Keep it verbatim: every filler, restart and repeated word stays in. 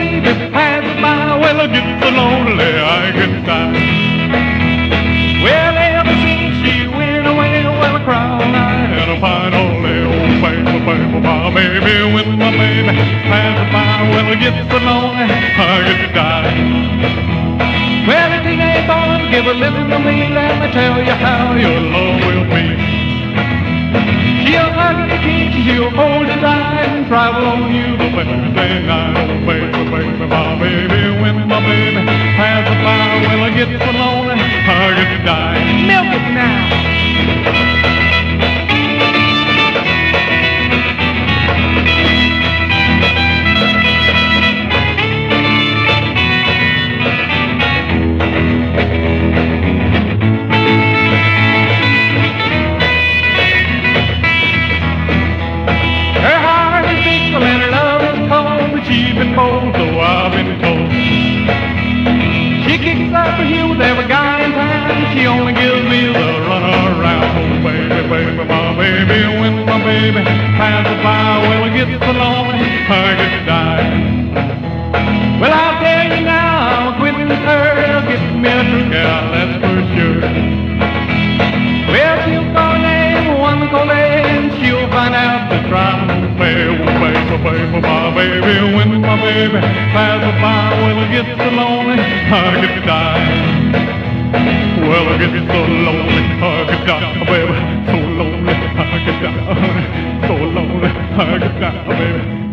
baby passes by, well, I get so lonely I get tired. Well, ever since she went away, well, I cry all night and I find all day. Oh, baby, baby, my baby, when my baby passes by, well, I get so lonely I get tired. Well, if he ain't born, give a listen to me, let me tell you how your love will be. She'll hug you, kiss you, she'll hold you tight and travel on you the Wednesday night. Oh, baby, baby, my baby, when my baby passes by, well, I get so lonely, I get to die. Milk it now. She's been bold, so I've been told. She kicks up her heel with every guy in town. She only gives me the runaround. Oh, baby, baby, my baby, when my baby passes by, well, I get so lonely, I get to die. Well, I'll tell you now, I'm quitting with her. I'll get me a true gal, that's for sure. Well, she'll call her name, one call and she'll find out the trouble. Baby, baby, baby, my baby, when my baby passes by, well, I get so lonely, I get to die. Well, I get so lonely, I get to die, baby, so lonely, I get to die, so lonely, I get to die, baby.